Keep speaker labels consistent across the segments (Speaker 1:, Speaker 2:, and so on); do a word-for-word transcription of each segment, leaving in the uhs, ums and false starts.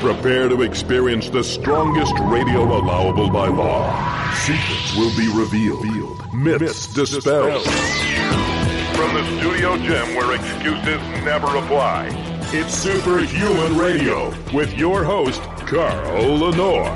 Speaker 1: Prepare to experience the strongest radio allowable by law. Secrets will be revealed. Myths dispelled. From the studio gym where excuses never apply, it's Superhuman Radio with your host, Carl Lenore.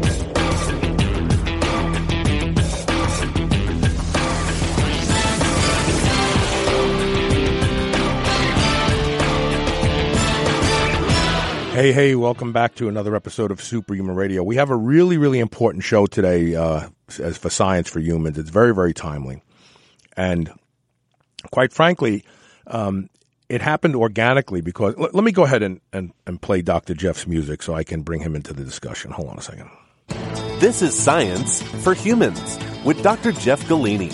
Speaker 2: Hey, hey, welcome back to another episode of Superhuman Radio. We have a really, really important show today uh, as for Science for Humans. It's very, very timely. And quite frankly, um, it happened organically because, l- let me go ahead and, and, and play Doctor Jeff's music so I can bring him into the discussion. Hold on a second.
Speaker 3: This is Science for Humans with Doctor Jeff Galini.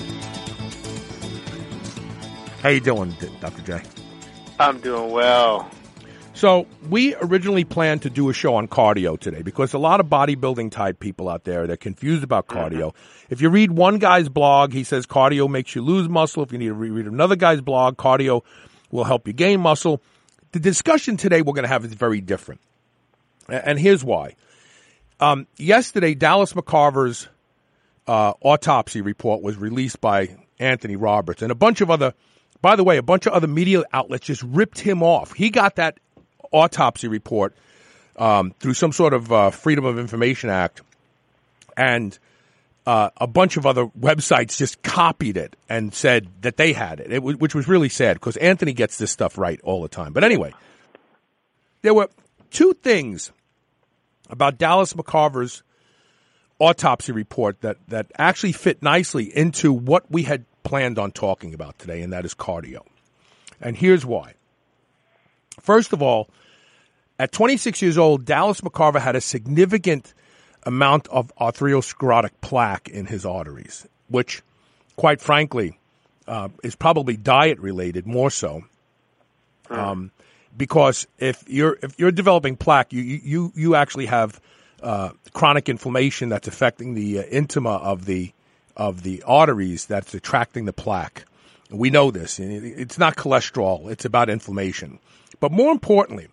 Speaker 2: How you doing, Doctor J?
Speaker 4: I'm doing well.
Speaker 2: So we originally planned to do a show on cardio today because a lot of bodybuilding type people out there, they're confused about cardio. Mm-hmm. If you read one guy's blog, he says cardio makes you lose muscle. If you need to read another guy's blog, cardio will help you gain muscle. The discussion today we're going to have is very different. And here's why. Um, yesterday, Dallas McCarver's uh, autopsy report was released by Anthony Roberts and a bunch of other, by the way, a bunch of other media outlets just ripped him off. He got that autopsy report um, through some sort of uh, Freedom of Information Act, and uh, a bunch of other websites just copied it and said that they had it, it w- which was really sad because Anthony gets this stuff right all the time. But anyway, there were two things about Dallas McCarver's autopsy report that, that actually fit nicely into what we had planned on talking about today, and that is cardio. And here's why. First of all, at twenty-six years old, Dallas McCarver had a significant amount of arteriosclerotic plaque in his arteries, which, quite frankly, uh, is probably diet-related more so. Um, because if you're if you're developing plaque, you you you actually have uh, chronic inflammation that's affecting the uh, intima of the of the arteries that's attracting the plaque. We know this. It's not cholesterol; it's about inflammation. But more importantly,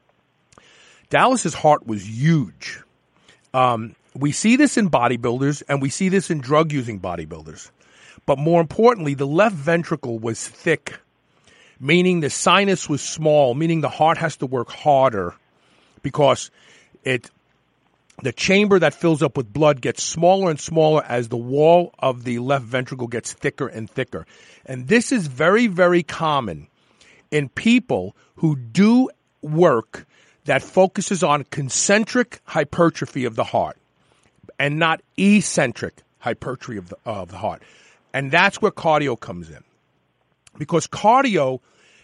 Speaker 2: Dallas's heart was huge. Um, we see this in bodybuilders, and we see this in drug-using bodybuilders. But more importantly, the left ventricle was thick, meaning the sinus was small, meaning the heart has to work harder because it the chamber that fills up with blood gets smaller and smaller as the wall of the left ventricle gets thicker and thicker. And this is very, very common in people who do work that focuses on concentric hypertrophy of the heart and not eccentric hypertrophy of the, of the heart. And that's where cardio comes in. Because cardio,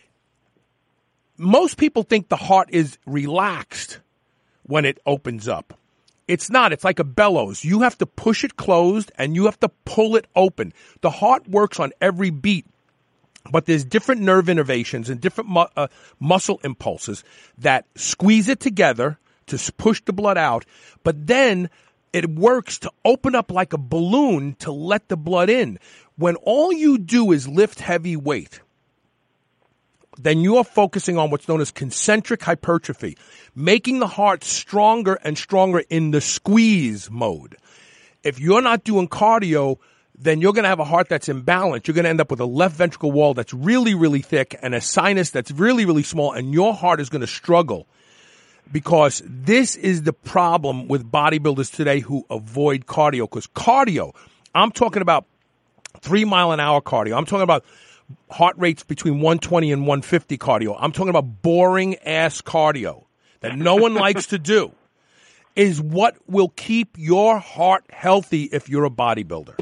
Speaker 2: most people think the heart is relaxed when it opens up. It's not. It's like a bellows. You have to push it closed and you have to pull it open. The heart works on every beat. But there's different nerve innervations and different mu- uh, muscle impulses that squeeze it together to push the blood out. But then it works to open up like a balloon to let the blood in. When all you do is lift heavy weight, then you are focusing on what's known as concentric hypertrophy, making the heart stronger and stronger in the squeeze mode. If you're not doing cardio, then you're going to have a heart that's imbalanced. You're going to end up with a left ventricle wall that's really, really thick and a sinus that's really, really small, and your heart is going to struggle because this is the problem with bodybuilders today who avoid cardio. Because cardio, I'm talking about three mile an hour cardio. I'm talking about heart rates between one twenty and one fifty cardio. I'm talking about boring ass cardio that no one likes to do is what will keep your heart healthy if you're a bodybuilder.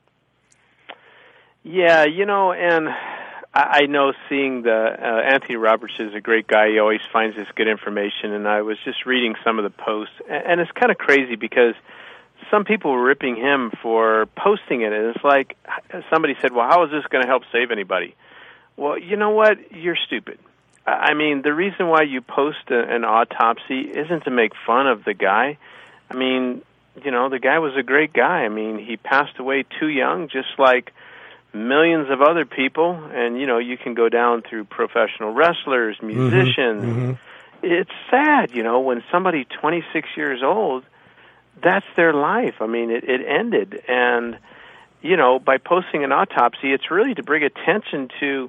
Speaker 4: Yeah, you know, and I, I know seeing the uh, Anthony Roberts is a great guy. He always finds this good information, and I was just reading some of the posts, and, and it's kind of crazy because some people were ripping him for posting it, and it's like somebody said, well, how is this going to help save anybody? Well, you know what? You're stupid. I mean, the reason why you post a, an autopsy isn't to make fun of the guy. I mean, you know, the guy was a great guy. I mean, he passed away too young, just like millions of other people. And, you know, you can go down through professional wrestlers, musicians.
Speaker 2: Mm-hmm. Mm-hmm.
Speaker 4: it's sad, you know, when somebody twenty-six years old, that's their life. I mean, it, it ended. And, you know, by posting an autopsy, it's really to bring attention to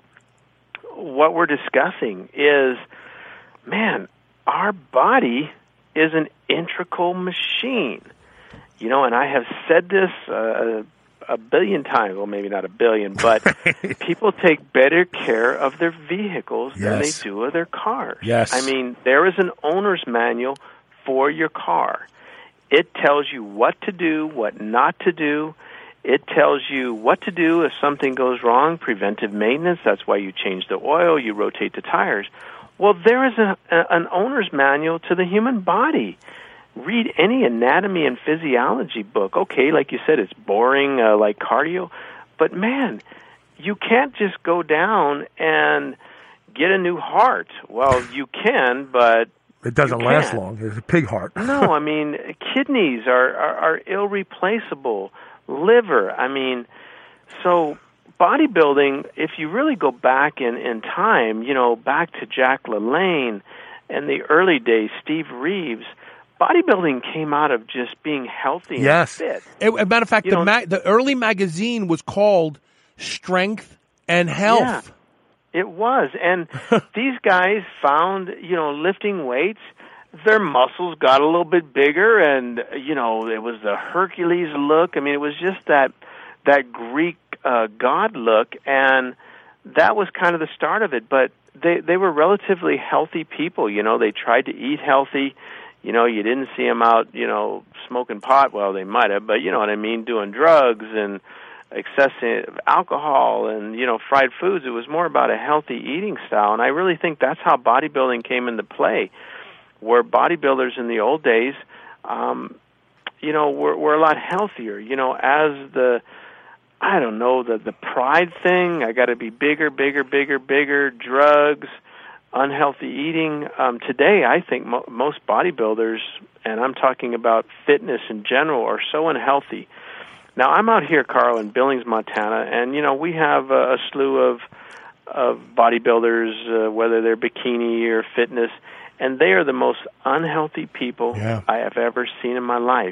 Speaker 4: what we're discussing is, man, our body is an integral machine. You know, and I have said this uh, a billion times, well, maybe not a billion, but people take better care of their vehicles yes. than they do of their cars.
Speaker 2: Yes.
Speaker 4: I mean, there is an owner's manual for your car. It tells you what to do, what not to do. It tells you what to do if something goes wrong, preventive maintenance. That's why you change the oil, you rotate the tires. Well, there is a, a, an owner's manual to the human body. Read any anatomy and physiology book. Okay, like you said, it's boring, uh, like cardio. But, man, you can't just go down and get a new heart. Well, you can, but
Speaker 2: it doesn't last long. It's a pig heart.
Speaker 4: No, I mean, kidneys are, are, are irreplaceable. Liver, I mean, so bodybuilding, if you really go back in, in time, you know, back to Jack LaLanne and the early days, Steve Reeves, bodybuilding came out of just being healthy
Speaker 2: yes.
Speaker 4: and fit.
Speaker 2: It, as a matter of fact,
Speaker 4: you
Speaker 2: the,
Speaker 4: know,
Speaker 2: ma- the early magazine was called Strength and Health.
Speaker 4: Yeah, it was. And these guys found, you know, lifting weights, their muscles got a little bit bigger, and, you know, it was the Hercules look. I mean, it was just that that Greek uh, god look, and that was kind of the start of it. But they, they were relatively healthy people. You know, they tried to eat healthy. You know, you didn't see them out, you know, smoking pot. Well, they might have, but you know what I mean, doing drugs and excessive alcohol and, you know, fried foods. It was more about a healthy eating style, and I really think that's how bodybuilding came into play, where bodybuilders in the old days, um, you know, were, were a lot healthier. You know, as the, I don't know, the, the pride thing, I got to be bigger, bigger, bigger, bigger, drugs, unhealthy eating. Um, today, I think mo- most bodybuilders, and I'm talking about fitness in general, are so unhealthy. Now, I'm out here, Carl, in Billings, Montana, and, you know, we have a, a slew of, of bodybuilders, uh, whether they're bikini or fitness, and they are the most unhealthy people
Speaker 2: yeah.
Speaker 4: I have ever seen in my life.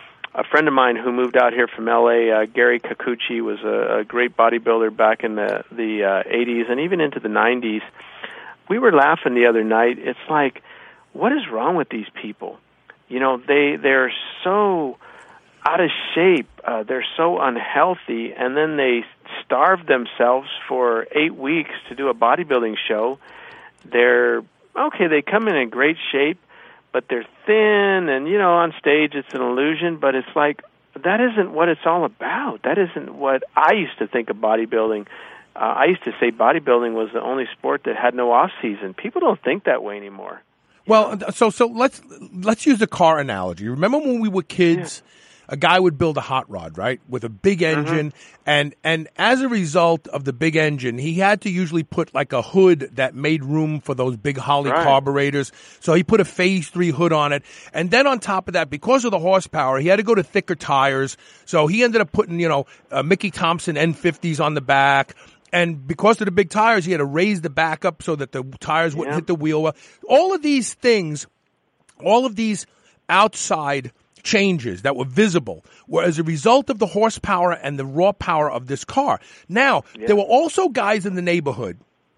Speaker 4: A friend of mine who moved out here from L A, uh, Gary Kikuchi, was a, a great bodybuilder back in the, the uh, eighties and even into the nineties. We were laughing the other night. It's like, what is wrong with these people? You know, they, they're so out of shape. Uh, they're so unhealthy, and then they starve themselves for eight weeks to do a bodybuilding show. They're okay, they come in in great shape, but they're thin, and, you know, on stage it's an illusion, but it's like, that isn't what it's all about. That isn't what I used to think of bodybuilding. Uh, I used to say bodybuilding was the only sport that had no off-season. People don't think that way anymore.
Speaker 2: Well, know? so so let's let's use a car analogy. Remember when we were kids? Yeah. A guy would build a hot rod, right, with a big engine, mm-hmm. and and as a result of the big engine, he had to usually put like a hood that made room for those big Holley right. carburetors. So he put a Phase three hood on it, and then on top of that, because of the horsepower, he had to go to thicker tires. So he ended up putting, you know, uh, Mickey Thompson N fifties on the back. And because of the big tires, he had to raise the back up so that the tires wouldn't yeah. hit the wheel well. All of these things, all of these outside changes that were visible were as a result of the horsepower and the raw power of this car. Now, yeah. there were also guys in the neighborhood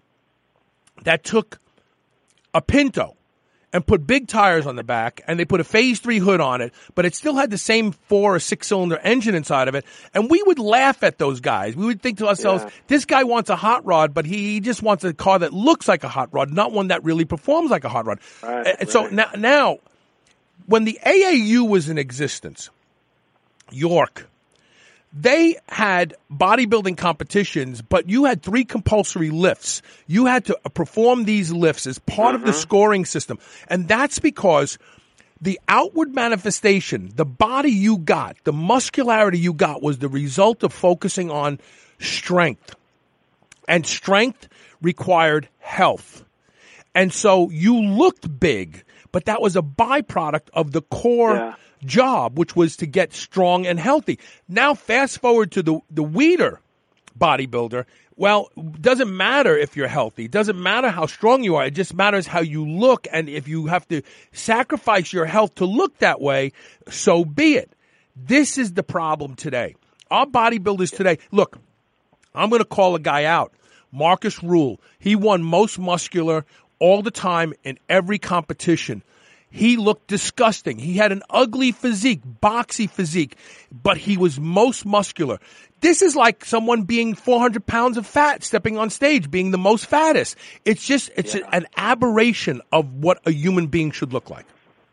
Speaker 2: that took a Pinto and put big tires on the back, and they put a Phase three hood on it, but it still had the same four or six cylinder engine inside of it. And we would laugh at those guys. We would think to ourselves, yeah. this guy wants a hot rod, but he just wants a car that looks like a hot rod, not one that really performs like a hot rod.
Speaker 4: Right,
Speaker 2: and
Speaker 4: right.
Speaker 2: so now, now, when the A A U was in existence, York, they had bodybuilding competitions, but you had three compulsory lifts. You had to perform these lifts as part mm-hmm. of the scoring system. And that's because the outward manifestation, the body you got, the muscularity you got was the result of focusing on strength. And strength required health. And so you looked big, but that was a byproduct of the core yeah. job, which was to get strong and healthy. Now, fast forward to the, the weeder bodybuilder. Well, doesn't matter if you're healthy. Doesn't matter how strong you are. It just matters how you look. And if you have to sacrifice your health to look that way, so be it. This is the problem today. Our bodybuilders today, look, I'm going to call a guy out. Marcus Rule. He won most muscular all the time in every competition. He looked disgusting. He had an ugly physique, boxy physique, but he was most muscular. This is like someone being four hundred pounds of fat, stepping on stage, being the most fattest. It's just, it's yeah. an aberration of what a human being should look like.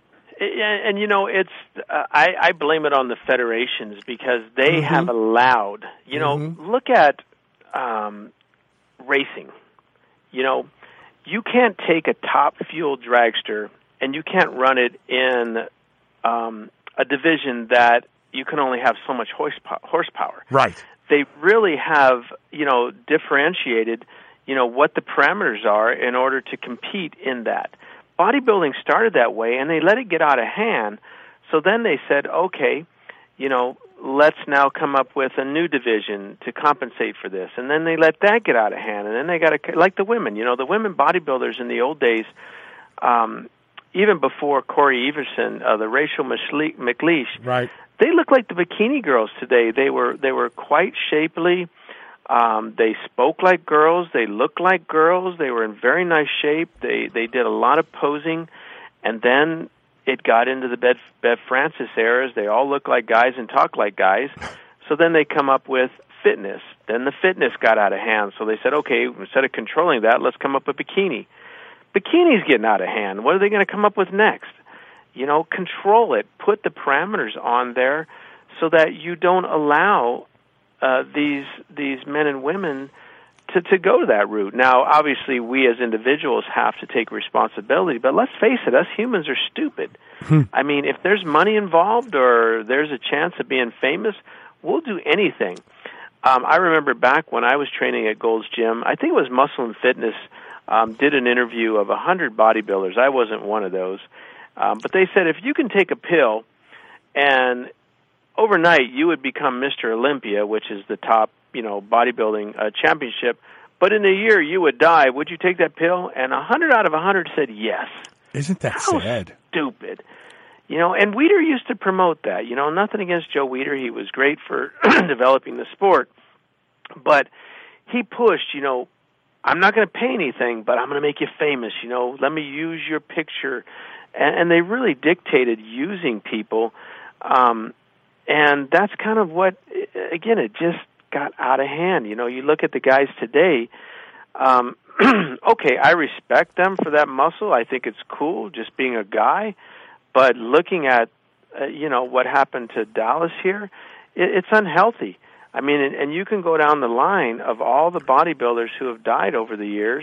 Speaker 4: And, and you know, it's, uh, I, I blame it on the federations because they mm-hmm. have allowed, you know, mm-hmm. look at um, racing. You know, you can't take a top fuel dragster and you can't run it in um, a division that you can only have so much horsepower.
Speaker 2: Right.
Speaker 4: They really have, you know, differentiated, you know, what the parameters are in order to compete in that. Bodybuilding started that way, and they let it get out of hand. So then they said, okay, you know, let's now come up with a new division to compensate for this. And then they let that get out of hand. And then they got to, like the women, you know, the women bodybuilders in the old days, um, even before Corey Everson, uh, the Rachel McLeish,
Speaker 2: right.
Speaker 4: they look like the bikini girls today. They were they were quite shapely. Um, they spoke like girls. They looked like girls. They were in very nice shape. They they did a lot of posing, and then it got into the Bev, Bev Francis eras. They all look like guys and talk like guys. So then they come up with fitness. Then the fitness got out of hand. So they said, okay, instead of controlling that, let's come up with bikini. Bikini's getting out of hand. What are they going to come up with next? You know, control it. Put the parameters on there so that you don't allow uh, these these men and women to, to go that route. Now, obviously, we as individuals have to take responsibility, but let's face it, us humans are stupid. Hmm. I mean, if there's money involved or there's a chance of being famous, we'll do anything. Um, I remember back when I was training at Gold's Gym, I think it was Muscle and Fitness, um, did an interview of one hundred bodybuilders. I wasn't one of those. Um, but they said if you can take a pill and overnight you would become Mister Olympia, which is the top, you know, bodybuilding uh, championship, but in a year you would die, would you take that pill? And one hundred out of one hundred said yes.
Speaker 2: Isn't that
Speaker 4: How
Speaker 2: sad?
Speaker 4: Stupid. You know, and Weider used to promote that. You know, nothing against Joe Weider. He was great for developing the sport. But he pushed, you know, I'm not going to pay anything, but I'm going to make you famous. You know, let me use your picture. And, and they really dictated using people. Um, and that's kind of what, again, it just got out of hand. You know, you look at the guys today, um, okay, I respect them for that muscle. I think it's cool just being a guy. But looking at, uh, you know, what happened to Dallas here, it, it's unhealthy. I mean, and, and you can go down the line of all the bodybuilders who have died over the years.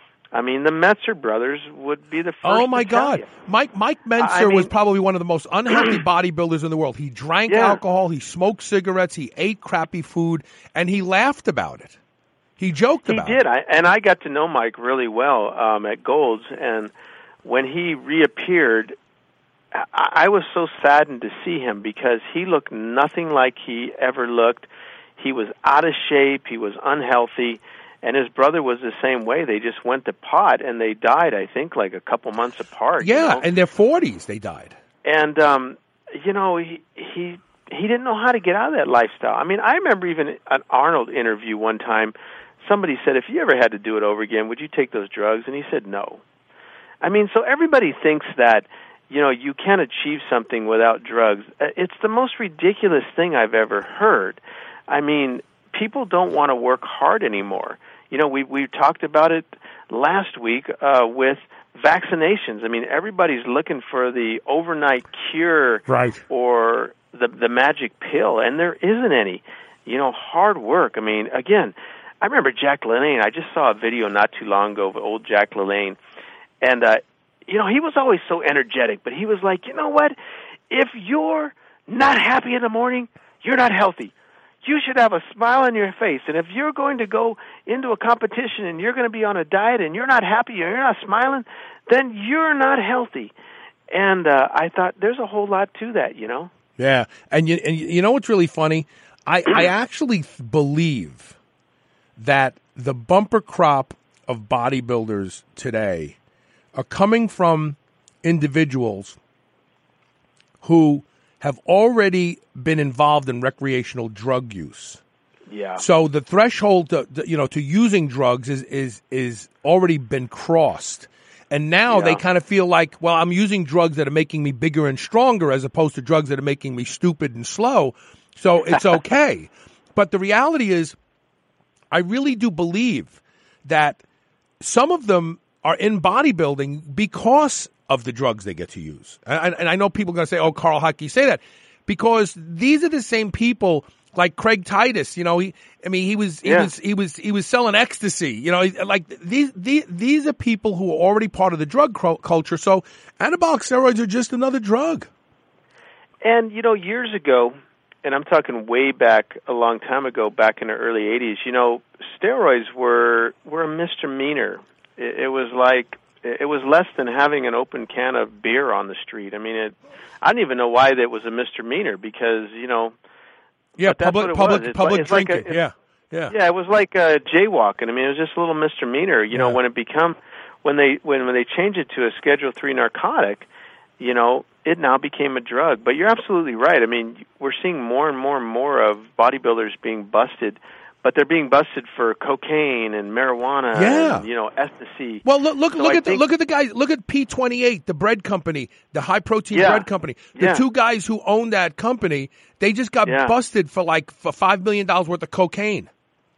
Speaker 4: I mean, the Metzer brothers would be the first.
Speaker 2: Oh my
Speaker 4: to tell
Speaker 2: God,
Speaker 4: you.
Speaker 2: Mike Mike Mentzer
Speaker 4: I mean,
Speaker 2: was probably one of the most unhealthy bodybuilders in the world. He drank
Speaker 4: yeah.
Speaker 2: alcohol, he smoked cigarettes, he ate crappy food, and he laughed about it. He joked
Speaker 4: he
Speaker 2: about
Speaker 4: did.
Speaker 2: it. He did,
Speaker 4: I, and I got to know Mike really well um, at Gold's, and when he reappeared, I, I was so saddened to see him because he looked nothing like he ever looked. He was out of shape. He was unhealthy. And his brother was the same way. They just went to pot, and they died, I think, like a couple months apart.
Speaker 2: Yeah,
Speaker 4: you know?
Speaker 2: in their forties they died.
Speaker 4: And, um, you know, he, he he didn't know how to get out of that lifestyle. I mean, I remember even an Arnold interview one time, somebody said, if you ever had to do it over again, would you take those drugs? And he said no. I mean, so everybody thinks that, you know, you can't achieve something without drugs. It's the most ridiculous thing I've ever heard. I mean, people don't want to work hard anymore. You know, we we talked about it last week uh, with vaccinations. I mean, everybody's looking for the overnight cure,
Speaker 2: right,
Speaker 4: or the the magic pill, and there isn't any. You know, hard work. I mean, again, I remember Jack LaLanne. I just saw a video not too long ago of old Jack LaLanne, and uh, you know, he was always so energetic. But he was like, you know what? If you're not happy in the morning, you're not healthy. You should have a smile on your face. And if you're going to go into a competition and you're going to be on a diet and you're not happy or you're not smiling, then you're not healthy. And uh, I thought there's a whole lot to that, you know?
Speaker 2: Yeah. And you, and you know what's really funny? I, I actually believe that the bumper crop of bodybuilders today are coming from individuals who have already been involved in recreational drug use.
Speaker 4: Yeah.
Speaker 2: So the threshold to, to, you know, to using drugs is is is already been crossed. And now
Speaker 4: yeah.
Speaker 2: they kind of feel like, well, I'm using drugs that are making me bigger and stronger as opposed to drugs that are making me stupid and slow. So it's okay. But the reality is, I really do believe that some of them are in bodybuilding because of the drugs they get to use. And, and I know people are going to say, oh, Carl, how can you say that? Because these are the same people like Craig Titus, you know, he, I mean, he was, he
Speaker 4: yeah.
Speaker 2: was, he was, he was selling ecstasy, you know, like these, these, these are people who are already part of the drug culture. So anabolic steroids are just another drug.
Speaker 4: And, you know, years ago, and I'm talking way back a long time ago, back in the early eighties, you know, steroids were, were a misdemeanor. It, it was like, it was less than having an open can of beer on the street. I mean, it, I don't even know why that was a misdemeanor because, you know,
Speaker 2: Yeah, public, public, public
Speaker 4: like,
Speaker 2: drinking.
Speaker 4: Like a,
Speaker 2: yeah, yeah,
Speaker 4: yeah. It was like uh, jaywalking. I mean, it was just a little misdemeanor. You yeah. know, when it become when they when when they change it to a Schedule three narcotic, you know, it now became a drug. But you're absolutely right. I mean, we're seeing more and more and more of bodybuilders being busted, but they're being busted for cocaine and marijuana.
Speaker 2: Yeah.
Speaker 4: And, you know, ecstasy.
Speaker 2: Well, look, look,
Speaker 4: so
Speaker 2: look
Speaker 4: I
Speaker 2: at
Speaker 4: think,
Speaker 2: the look at the guys. Look at P twenty-eight, the bread company, the high protein
Speaker 4: yeah.
Speaker 2: bread company. The
Speaker 4: yeah.
Speaker 2: two guys who own that company, they just got
Speaker 4: yeah.
Speaker 2: busted for like for five million dollars worth of cocaine.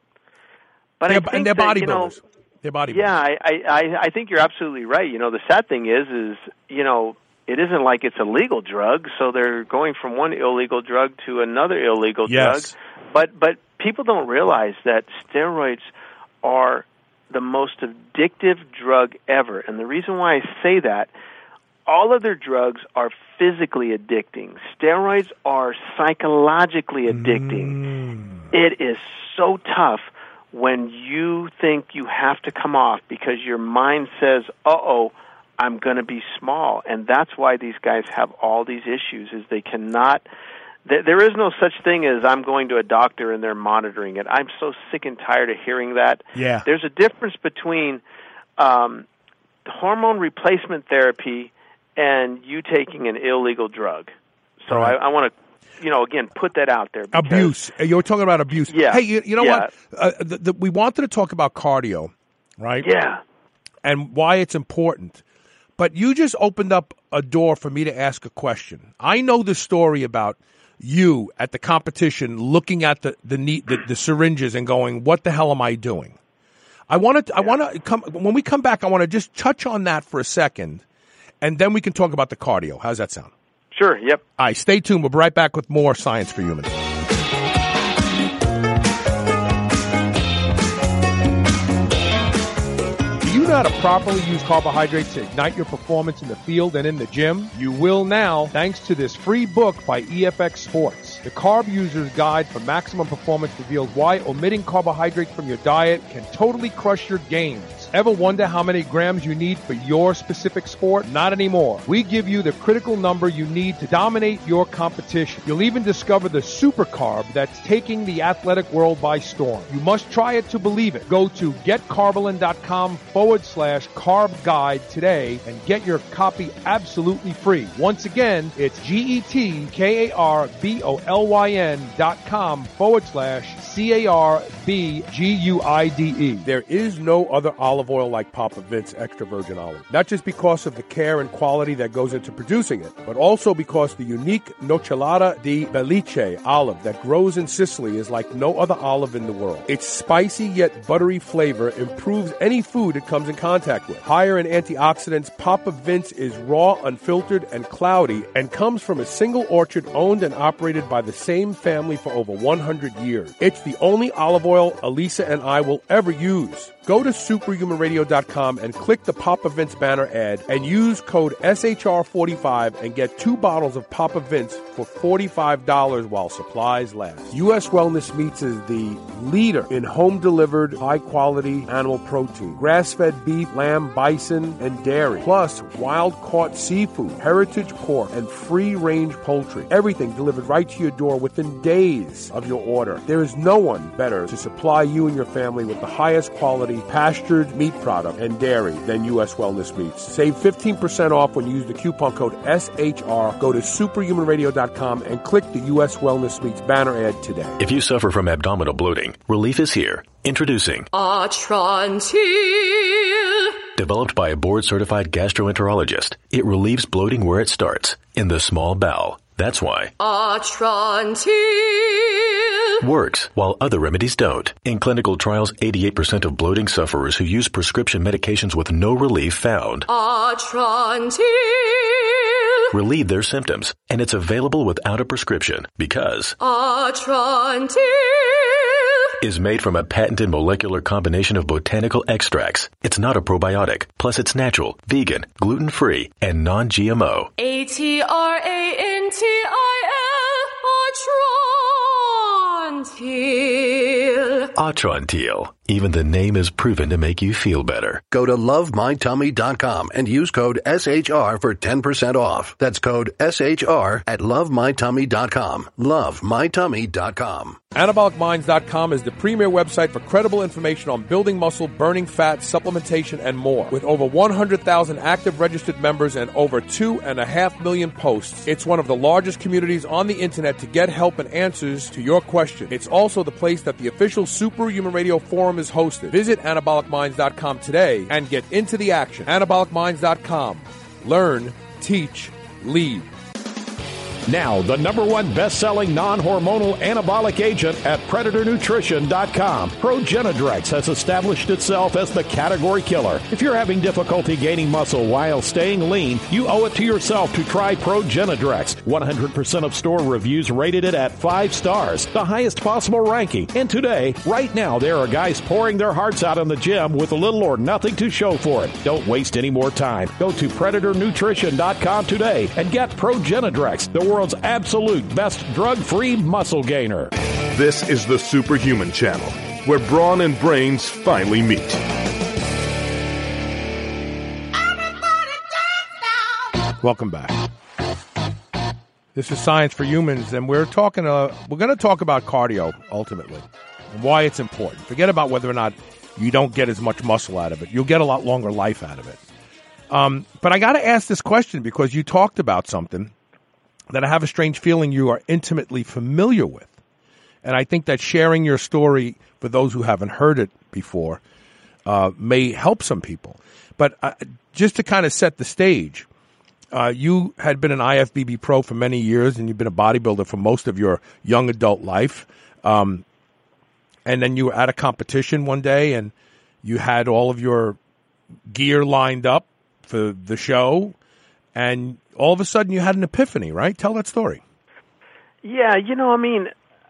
Speaker 4: But
Speaker 2: they're,
Speaker 4: I think
Speaker 2: and they're
Speaker 4: that,
Speaker 2: bodybuilders.
Speaker 4: You know,
Speaker 2: they're bodybuilders.
Speaker 4: Yeah, I, I, I think you're absolutely right. You know, the sad thing is, is you know, it isn't like it's a legal drug, so they're going from one illegal drug to another illegal
Speaker 2: yes.
Speaker 4: drug. But but people don't realize that steroids are the most addictive drug ever. And the reason why I say that, all other drugs are physically addicting. Steroids are psychologically addicting.
Speaker 2: Mm.
Speaker 4: It is so tough when you think you have to come off because your mind says, uh-oh, I'm going to be small. And that's why these guys have all these issues, is they cannot... There is no such thing as I'm going to a doctor and they're monitoring it. I'm so sick and tired of hearing that.
Speaker 2: Yeah.
Speaker 4: There's a difference between um, hormone replacement therapy and you taking an illegal drug. So
Speaker 2: right.
Speaker 4: I, I want to, you know, again, put that out there. Because,
Speaker 2: abuse. You're talking about abuse.
Speaker 4: Yeah.
Speaker 2: Hey, you, you know
Speaker 4: yeah.
Speaker 2: what? Uh, the, the, we wanted to talk about cardio, right?
Speaker 4: Yeah.
Speaker 2: And why it's important. But you just opened up a door for me to ask a question. I know the story about you at the competition looking at the the, neat, the the syringes and going, what the hell am I doing? I want to, yeah. I want to come, when we come back, I want to just touch on that for a second, and then we can talk about the cardio. How's that sound?
Speaker 4: Sure, yep.
Speaker 2: All right, stay tuned. We'll be right back with more Science for Humans. Do you know how to properly use carbohydrates to ignite your performance in the field and in the gym? You will now, thanks to this free book by E F X Sports. The Carb User's Guide for Maximum Performance reveals why omitting carbohydrates from your diet can totally crush your gains. Ever wonder how many grams you need for your specific sport? Not anymore. We give you the critical number you need to dominate your competition. You'll even discover the super carb that's taking the athletic world by storm. You must try it to believe it. Go to getcarbolin.com forward slash carb guide today and get your copy absolutely free. Once again, it's G-E-T-K-A-R-B-O-L-Y-N dot com forward slash C-A-R-B-G-U-I-D-E. There is no other olive oil like Papa Vince Extra Virgin Olive. Not just because of the care and quality that goes into producing it, but also because the unique Nocellara di Belice olive that grows in Sicily is like no other olive in the world. Its spicy yet buttery flavor improves any food it comes in contact with. Higher in antioxidants, Papa Vince is raw, unfiltered, and cloudy, and comes from a single orchard owned and operated by the same family for over one hundred years. It's the only olive oil Elisa and I will ever use. Go to superhuman radio dot com and click the Papa Vince banner ad and use code S H R forty-five and get two bottles of Papa Vince for forty-five dollars while supplies last. U S Wellness Meats is the leader in home-delivered, high-quality animal protein. Grass-fed beef, lamb, bison, and dairy. Plus, wild-caught seafood, heritage pork, and free-range poultry. Everything delivered right to your door within days of your order. There is no one better to supply you and your family with the highest quality pastured meat product and dairy than U S Wellness Meats. Save fifteen percent off when you use the coupon code S H R. Go to superhuman radio dot com and click the U S Wellness Meats banner ad today.
Speaker 5: If you suffer from abdominal bloating, relief is here. Introducing
Speaker 6: Atrantil.
Speaker 5: Developed by a board-certified gastroenterologist, it relieves bloating where it starts, in the small bowel. That's why
Speaker 6: Atrantil
Speaker 5: works, while other remedies don't. In clinical trials, eighty-eight percent of bloating sufferers who use prescription medications with no relief found
Speaker 6: Atrantil
Speaker 5: relieve their symptoms, and it's available without a prescription because
Speaker 6: Atrantil
Speaker 5: is made from a patented molecular combination of botanical extracts. It's not a probiotic. Plus, it's natural, vegan, gluten-free, and non-G M O.
Speaker 6: A T R A N T I L Atrantil.
Speaker 5: Atrantil. Even the name is proven to make you feel better.
Speaker 7: Go to love my tummy dot com and use code S H R for ten percent off. That's code S H R at love my tummy dot com. love my tummy dot com.
Speaker 2: anabolic minds dot com is the premier website for credible information on building muscle, burning fat, supplementation, and more. With over one hundred thousand active registered members and over two and a half million posts, it's one of the largest communities on the internet to get help and answers to your questions. It's also the place that the official Superhuman Radio Forum is hosted. Visit anabolic minds dot com today and get into the action. anabolic minds dot com. Learn, teach, lead.
Speaker 8: Now, the number one best-selling non-hormonal anabolic agent at predator nutrition dot com. Progenadrex has established itself as the category killer. If you're having difficulty gaining muscle while staying lean, you owe it to yourself to try Progenadrex. one hundred percent of store reviews rated it at five stars, the highest possible ranking. And today, right now, there are guys pouring their hearts out in the gym with little or nothing to show for it. Don't waste any more time. Go to predator nutrition dot com today and get Progenadrex, the world's absolute best drug-free muscle gainer.
Speaker 1: This is the Superhuman Channel, where brawn and brains finally meet.
Speaker 2: Welcome back. This is Science for Humans, and we're talking. Uh, we're going to talk about cardio ultimately and why it's important. Forget about whether or not you don't get as much muscle out of it. You'll get a lot longer life out of it. Um, but I got to ask this question because you talked about something that I have a strange feeling you are intimately familiar with. And I think that sharing your story for those who haven't heard it before uh, may help some people. But uh, just to kind of set the stage, uh, you had been an I F B B pro for many years, and you've been a bodybuilder for most of your young adult life. Um, and then you were at a competition one day, and you had all of your gear lined up for the show, and all of a sudden you had an epiphany, right? Tell that story.
Speaker 4: Yeah, you know, I mean,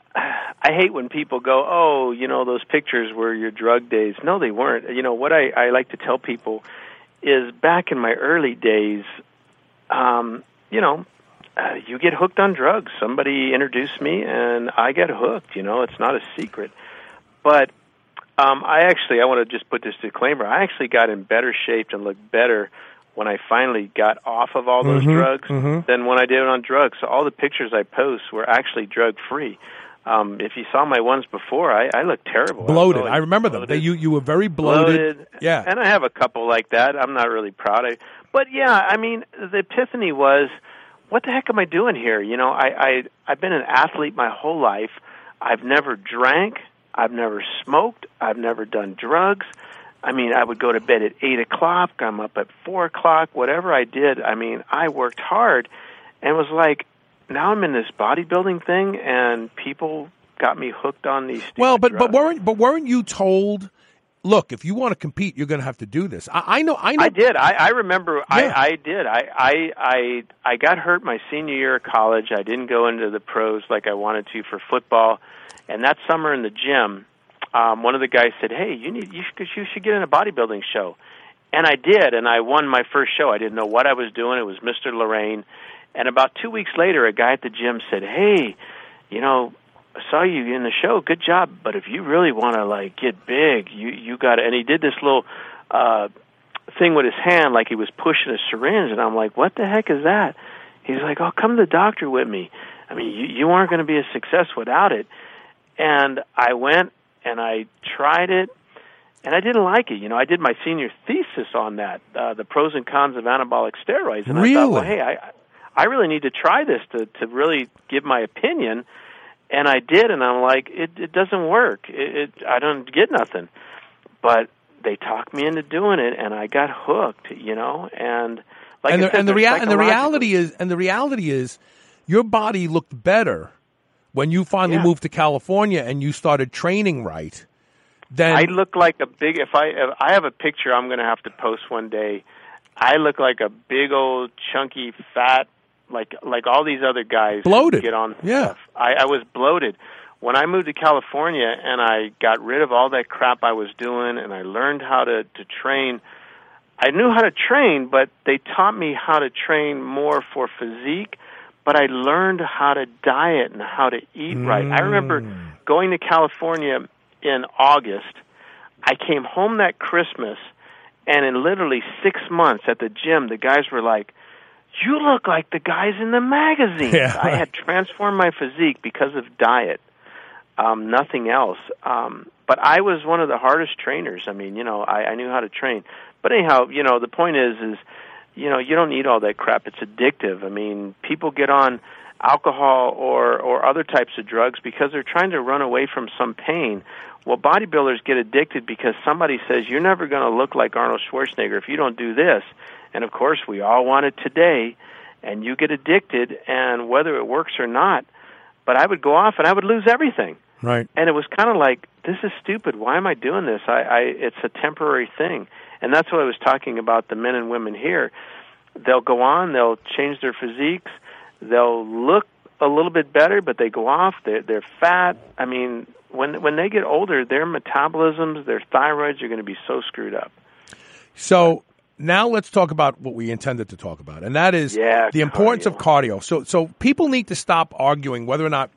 Speaker 4: I hate when people go, oh, you know, those pictures were your drug days. No, they weren't. You know, what I, I like to tell people is back in my early days, um, you know, uh, you get hooked on drugs. Somebody introduced me, and I got hooked. You know, it's not a secret. But um, I actually, I want to just put this disclaimer, I actually got in better shape and looked better when I finally got off of all those
Speaker 2: mm-hmm,
Speaker 4: drugs
Speaker 2: mm-hmm.
Speaker 4: than when I did it on drugs. So all the pictures I post were actually drug-free. Um, if you saw my ones before, I, I looked terrible.
Speaker 2: Bloated. I, I remember bloated. them. They, you you were very bloated.
Speaker 4: bloated.
Speaker 2: Yeah.
Speaker 4: And I have a couple like that. I'm not really proud of it. But, yeah, I mean, the epiphany was, what the heck am I doing here? You know, I, I, I've been an athlete my whole life. I've never drank. I've never smoked. I've never done drugs. I mean, I would go to bed at eight o'clock. I'm up at four o'clock. Whatever I did, I mean, I worked hard, and it was like, now I'm in this bodybuilding thing, and people got me hooked on these.
Speaker 2: Well, but
Speaker 4: drugs.
Speaker 2: but weren't but weren't you told? Look, if you want to compete, you're going to have to do this. I, I know. I know.
Speaker 4: I did. I, I remember.
Speaker 2: Yeah.
Speaker 4: I, I did. I, I I I got hurt my senior year of college. I didn't go into the pros like I wanted to for football, and that summer in the gym, um, one of the guys said, "Hey, you need you should, you should get in a bodybuilding show." And I did, and I won my first show. I didn't know what I was doing. It was Mister Lorraine. And about two weeks later, a guy at the gym said, "Hey, you know, I saw you in the show. Good job. But if you really want to, like, get big, you you got to." And he did this little uh, thing with his hand, like he was pushing a syringe. And I'm like, "What the heck is that?" He's like, "Oh, come to the doctor with me. I mean, you, you aren't going to be a success without it." And I went, and I tried it. And I didn't like it. You know, I did my senior thesis on that, uh, the pros and cons of anabolic steroids. And
Speaker 2: really?
Speaker 4: I thought, well, hey, I, I really need to try this to, to really give my opinion. And I did, and I'm like, it, it doesn't work. It, it, I don't get nothing. But they talked me into doing it, and I got hooked, you know. And like
Speaker 2: and
Speaker 4: I
Speaker 2: the,
Speaker 4: said,
Speaker 2: and the, rea- and the reality
Speaker 4: is,
Speaker 2: is, and the reality is, your body looked better when you finally
Speaker 4: yeah.
Speaker 2: moved to California and you started training right. Then
Speaker 4: I look like a big. If I if I have a picture, I'm going to have to post one day. I look like a big old chunky fat, like like all these other guys.
Speaker 2: Bloated.
Speaker 4: Get on.
Speaker 2: Yeah.
Speaker 4: Stuff. I, I was bloated when I moved to California, and I got rid of all that crap I was doing, and I learned how to to train. I knew how to train, but they taught me how to train more for physique. But I learned how to diet and how to eat mm. right. I remember going to California in August. I came home that Christmas, and in literally six months at the gym, the guys were like, "You look like the guys in the magazines."
Speaker 2: Yeah, right.
Speaker 4: I had transformed my physique because of diet, um, nothing else. Um, but I was one of the hardest trainers. I mean, you know, I, I knew how to train. But anyhow, you know, the point is, is, you know, you don't need all that crap. It's addictive. I mean, people get on alcohol or, or other types of drugs because they're trying to run away from some pain. Well, bodybuilders get addicted because somebody says, "You're never going to look like Arnold Schwarzenegger if you don't do this." And, of course, we all want it today, and you get addicted, and whether it works or not, but I would go off and I would lose everything.
Speaker 2: Right.
Speaker 4: And it was kind of like, this is stupid. Why am I doing this? I, I It's a temporary thing. And that's what I was talking about, the men and women here. They'll go on, they'll change their physiques, they'll look a little bit better, but they go off, they're, they're fat. I mean, when when they get older, their metabolisms, their thyroids are going to be so screwed up.
Speaker 2: So now let's talk about what we intended to talk about, and that is
Speaker 4: yeah,
Speaker 2: the importance
Speaker 4: cardio.
Speaker 2: of cardio. So, so people need to stop arguing whether or not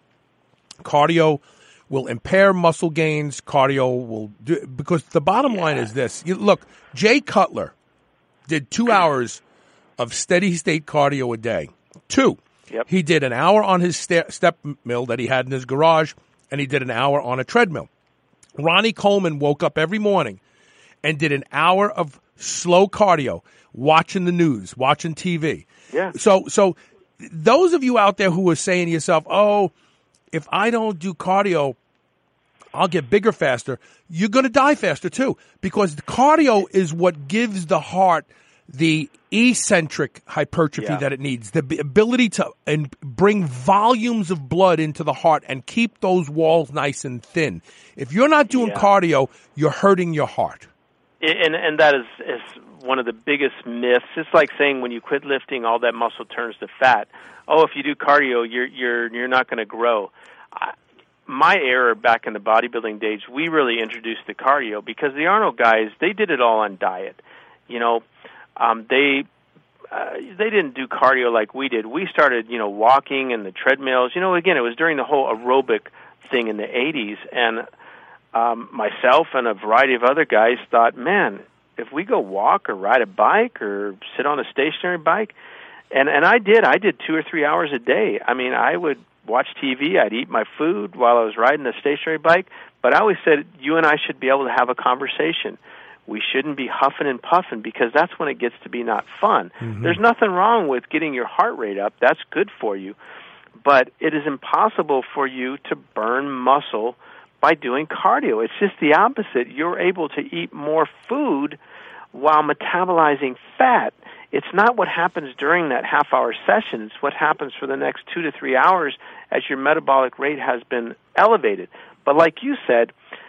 Speaker 2: cardio will impair muscle gains, cardio will do, because the bottom yeah. line is this. You, look, Jay Cutler did two hours of steady state cardio a day. Two.
Speaker 4: Yep.
Speaker 2: He did an hour on his ste- step mill that he had in his garage, and he did an hour on a treadmill. Ronnie Coleman woke up every morning and did an hour of slow cardio, watching the news, watching T V.
Speaker 4: Yeah.
Speaker 2: So, so those of you out there who are saying to yourself, "Oh, if I don't do cardio, I'll get bigger faster," you're going to die faster too, because the cardio is what gives the heart the eccentric hypertrophy
Speaker 4: yeah.
Speaker 2: that it needs, the b- ability to and bring volumes of blood into the heart and keep those walls nice and thin. If you're not doing
Speaker 4: yeah.
Speaker 2: cardio, you're hurting your heart.
Speaker 4: And and that is, is one of the biggest myths. It's like saying when you quit lifting, all that muscle turns to fat. Oh, if you do cardio, you're you're you're not going to grow. I, my error back in the bodybuilding days, we really introduced the cardio because the Arnold guys, they did it all on diet. You know, um, they uh, they didn't do cardio like we did. We started, you know, walking and the treadmills. You know, again, it was during the whole aerobic thing in the eighties, and um, myself and a variety of other guys thought, man, if we go walk or ride a bike or sit on a stationary bike, and and I did, I did two or three hours a day. I mean, I would watch T V, I'd eat my food while I was riding the stationary bike, but I always said, you and I should be able to have a conversation. We shouldn't be huffing and puffing because that's when it gets to be not fun. Mm-hmm. There's nothing wrong with getting your heart rate up. That's good for you. But it is impossible for you to burn muscle by doing cardio. It's just the opposite. You're able to eat more food while metabolizing fat. It's not what happens during that half-hour session. It's what happens for the next two to three hours as your metabolic rate has been elevated. But like you said,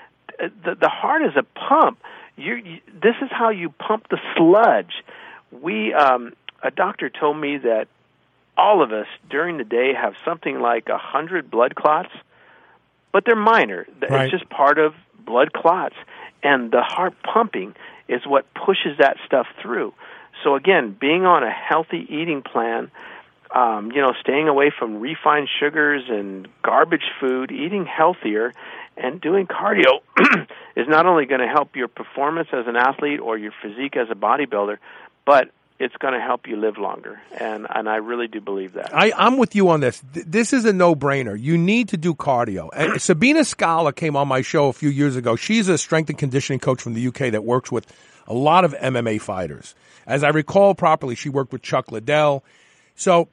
Speaker 4: the, the heart is a pump. You, you, this is how you pump the sludge. We, um, a doctor told me that all of us during the day have something like a hundred blood clots, but they're minor.
Speaker 2: Right.
Speaker 4: It's just part of blood clots, and the heart pumping is what pushes that stuff through. So again, being on a healthy eating plan, um, you know, staying away from refined sugars and garbage food, eating healthier, and doing cardio is not only going to help your performance as an athlete or your physique as a bodybuilder, but it's going to help you live longer, and and I really do believe that.
Speaker 2: I, I'm with you on this. Th- This is a no-brainer. You need to do cardio. And Sabina Scala came on my show a few years ago. She's a strength and conditioning coach from the U K that works with a lot of M M A fighters. As I recall properly, she worked with Chuck Liddell. So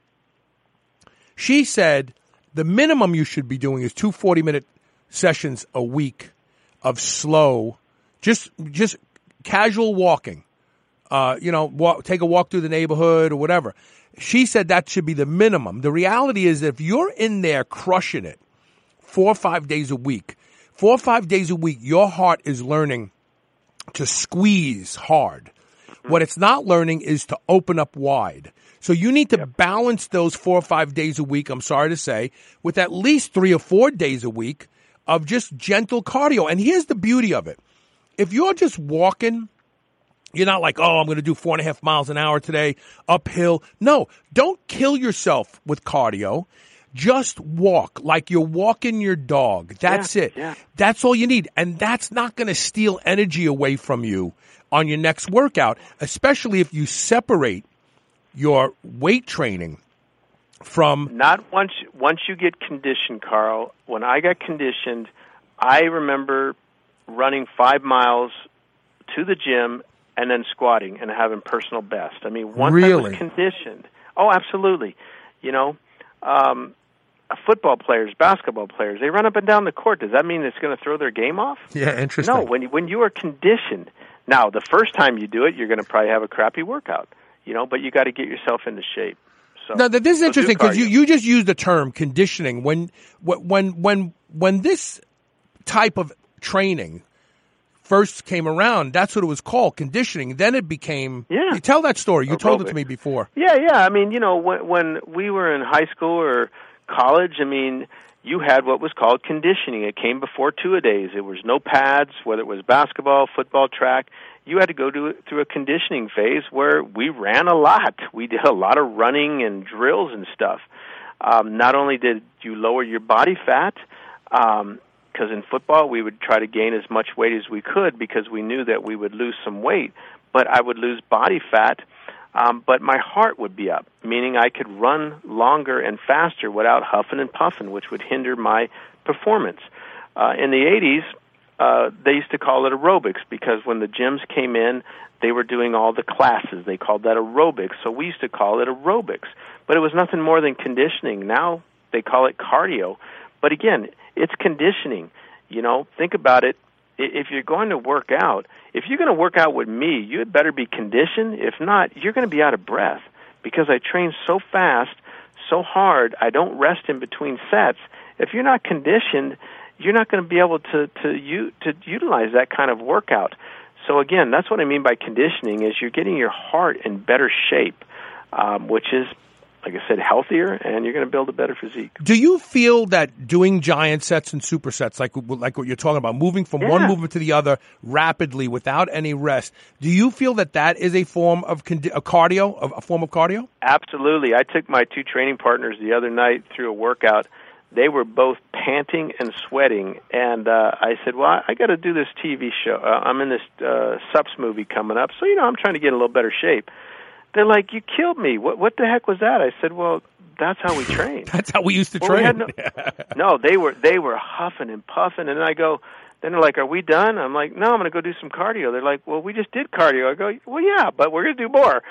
Speaker 2: she said the minimum you should be doing is two forty-minute sessions a week of slow, just just casual walking. Uh, you know, walk, take a walk through the neighborhood or whatever. She said that should be the minimum. The reality is if you're in there crushing it four or five days a week, four or five days a week, your heart is learning to squeeze hard. What it's not learning is to open up wide. So you need to yep. balance those four or five days a week, I'm sorry to say, with at least three or four days a week of just gentle cardio. And here's the beauty of it. If you're just walking, you're not like, oh, I'm going to do four and a half miles an hour today, uphill. No, don't kill yourself with cardio. Just walk like you're walking your dog. That's
Speaker 4: yeah,
Speaker 2: it.
Speaker 4: Yeah.
Speaker 2: That's all you need. And that's not going to steal energy away from you on your next workout, especially if you separate your weight training from...
Speaker 4: Not once, once you get conditioned, Carl. When I got conditioned, I remember running five miles to the gym and then squatting and having personal best. I mean, once
Speaker 2: really?
Speaker 4: I was conditioned. Oh, absolutely. You know, um, football players, basketball players, they run up and down the court. Does that mean it's going to throw their game off?
Speaker 2: Yeah, interesting.
Speaker 4: No, when you, when you are conditioned. Now, the first time you do it, you're going to probably have a crappy workout, you know, but you got to get yourself into shape. So,
Speaker 2: now, this is
Speaker 4: so
Speaker 2: interesting because you, you just used the term conditioning. When, when, when, when this type of training first came around, that's what it was called, conditioning. Then it became,
Speaker 4: yeah.
Speaker 2: You tell that story. You
Speaker 4: Aerobic.
Speaker 2: told it to me before.
Speaker 4: Yeah, yeah. I mean, you know, when, when we were in high school or college, I mean, you had what was called conditioning. It came before two-a-days. There was no pads, whether it was basketball, football, track. You had to go to, through a conditioning phase where we ran a lot. We did a lot of running and drills and stuff. Um, not only did you lower your body fat, um, because in football we would try to gain as much weight as we could because we knew that we would lose some weight, but I would lose body fat, um, but my heart would be up, meaning I could run longer and faster without huffing and puffing, which would hinder my performance. Uh, in the eighties, uh, they used to call it aerobics because when the gyms came in, they were doing all the classes. They called that aerobics, so we used to call it aerobics. But it was nothing more than conditioning. Now they call it cardio. But again, it's conditioning. You know, think about it. If you're going to work out, if you're going to work out with me, you had better be conditioned. If not, you're going to be out of breath because I train so fast, so hard, I don't rest in between sets. If you're not conditioned, you're not going to be able to to, u- to utilize that kind of workout. So again, that's what I mean by conditioning is you're getting your heart in better shape, um, which is, like I said, healthier, and you're going to build a better physique.
Speaker 2: Do you feel that doing giant sets and supersets, like like what you're talking about, moving from
Speaker 4: yeah.
Speaker 2: one movement to the other rapidly without any rest, do you feel that that is a form of condi- a cardio, a form of cardio?
Speaker 4: Absolutely. I took my two training partners the other night through a workout. They were both panting and sweating, and uh, I said, well, I, I got to do this T V show. Uh, I'm in this uh, Sups movie coming up, so, you know, I'm trying to get in a little better shape. They're like, you killed me. What what the heck was that? I said, well, that's how we train.
Speaker 2: That's how we used to
Speaker 4: well,
Speaker 2: train.
Speaker 4: No, no, they were they were huffing and puffing, and then I go, then they're like, are we done? I'm like, no, I'm going to go do some cardio. They're like, well, we just did cardio. I go, well, yeah, but we're going to do more.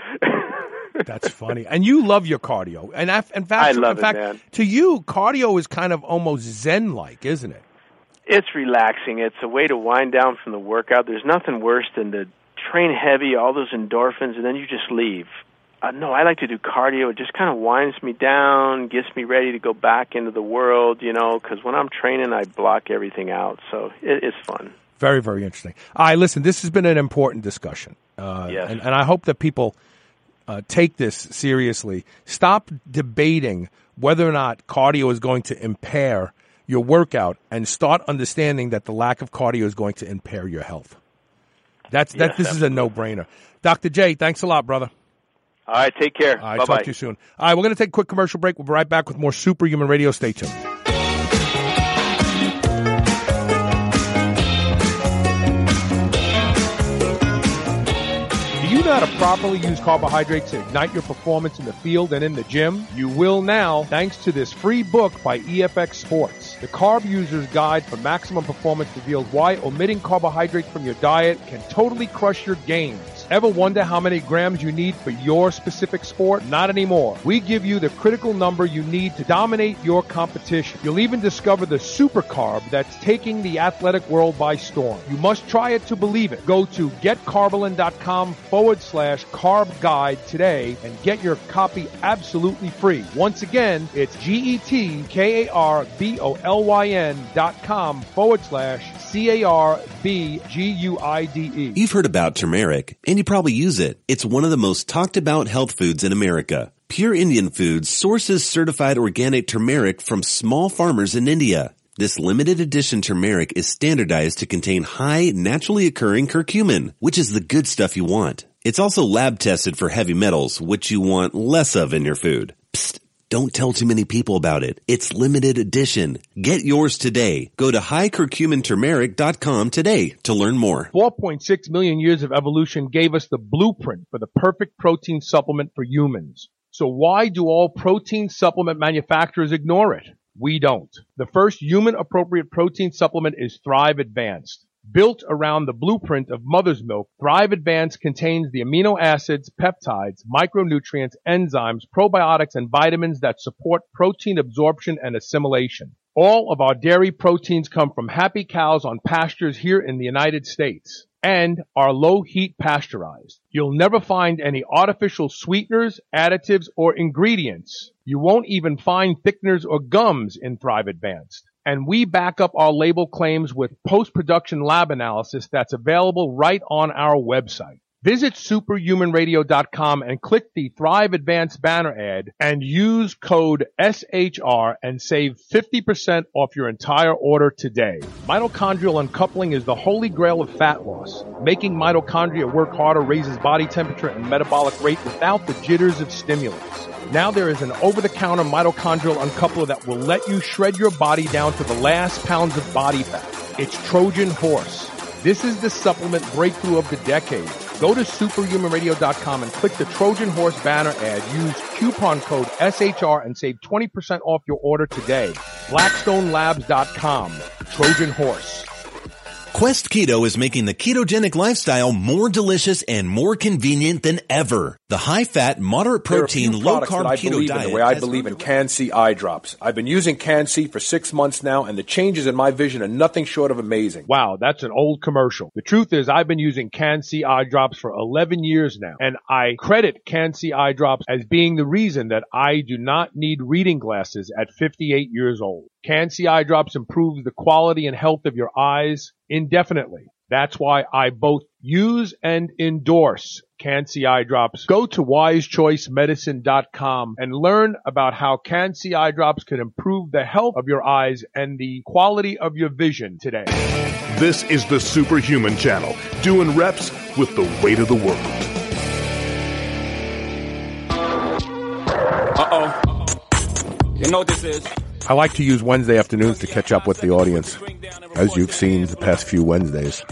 Speaker 2: That's funny. And you love your cardio. And I, in fact,
Speaker 4: I love
Speaker 2: in fact,
Speaker 4: it, man.
Speaker 2: To you, cardio is kind of almost Zen-like, isn't it?
Speaker 4: It's relaxing. It's a way to wind down from the workout. There's nothing worse than to train heavy, all those endorphins, and then you just leave. Uh, no, I like to do cardio. It just kind of winds me down, gets me ready to go back into the world, you know, because when I'm training, I block everything out. So it, it's fun.
Speaker 2: Very, very interesting. All right, listen, this has been an important discussion. Uh,
Speaker 4: yes.
Speaker 2: and, and I hope that people uh, take this seriously. Stop debating whether or not cardio is going to impair your workout, and start understanding that the lack of cardio is going to impair your health. That's that.
Speaker 4: Yes,
Speaker 2: This
Speaker 4: absolutely.
Speaker 2: is a no-brainer. Doctor J, thanks a lot, brother.
Speaker 4: All right, take care.
Speaker 2: All right,
Speaker 4: Bye-bye.
Speaker 2: talk to you soon. All right, we're going to take a quick commercial break. We'll be right back with more Superhuman Radio. Stay tuned. Do you know how to properly use carbohydrates to ignite your performance in the field and in the gym? You will now, thanks to this free book by E F X Sports. The Carb User's Guide for Maximum Performance reveals why omitting carbohydrates from your diet can totally crush your gains. Ever wonder how many grams you need for your specific sport? Not anymore. We give you the critical number you need to dominate your competition. You'll even discover the super carb that's taking the athletic world by storm. You must try it to believe it. Go to getcarbolin.com forward slash carb guide today and get your copy absolutely free. Once again, it's G-E-T-K-A-R-B-O-L-Y-N dot com forward slash C-A-R-B-G-U-I-D-E.
Speaker 3: You've heard about turmeric, and you probably use it. It's one of the most talked about health foods in America. Pure Indian Foods sources certified organic turmeric from small farmers in India. This limited edition turmeric is standardized to contain high, naturally occurring curcumin, which is the good stuff you want. It's also lab tested for heavy metals, which you want less of in your food. Psst. Don't tell too many people about it. It's limited edition. Get yours today. Go to high curcumin turmeric dot com today to learn more.
Speaker 2: four point six million years of evolution gave us the blueprint for the perfect protein supplement for humans. So why do all protein supplement manufacturers ignore it? We don't. The first human-appropriate protein supplement is Thrive Advanced. Built around the blueprint of mother's milk, Thrive Advanced contains the amino acids, peptides, micronutrients, enzymes, probiotics, and vitamins that support protein absorption and assimilation. All of our dairy proteins come from happy cows on pastures here in the United States and are low-heat pasteurized. You'll never find any artificial sweeteners, additives, or ingredients. You won't even find thickeners or gums in Thrive Advanced. And we back up our label claims with post-production lab analysis that's available right on our website. Visit superhuman radio dot com and click the Thrive Advanced banner ad and use code S H R and save fifty percent off your entire order today. Mitochondrial uncoupling is the holy grail of fat loss. Making mitochondria work harder raises body temperature and metabolic rate without the jitters of stimulants. Now there is an over-the-counter mitochondrial uncoupler that will let you shred your body down to the last pounds of body fat. It's Trojan Horse. This is the supplement breakthrough of the decade. Go to superhuman radio dot com and click the Trojan Horse banner ad. Use coupon code S H R and save twenty percent off your order today. blackstone labs dot com. Trojan Horse.
Speaker 3: Quest Keto is making the ketogenic lifestyle more delicious and more convenient than ever. The high-fat, moderate protein, low-carb keto diet.
Speaker 2: The way I believe in Can-C eye drops. I've been using Can-C for six months now, and the changes in my vision are nothing short of amazing. Wow, that's an old commercial. The truth is, I've been using Can-C eye drops for eleven years now, and I credit Can-C eye drops as being the reason that I do not need reading glasses at fifty-eight years old. Can-C eye drops improves the quality and health of your eyes indefinitely. That's why I both use and endorse Can-C eye drops. Go to wise choice medicine dot com and learn about how Can-C eye drops can improve the health of your eyes and the quality of your vision today.
Speaker 1: This is the Superhuman Channel, doing reps with the weight of the world.
Speaker 9: Uh-oh. You know what this is?
Speaker 2: I like to use Wednesday afternoons to catch up with the audience, as you've seen the past few Wednesdays.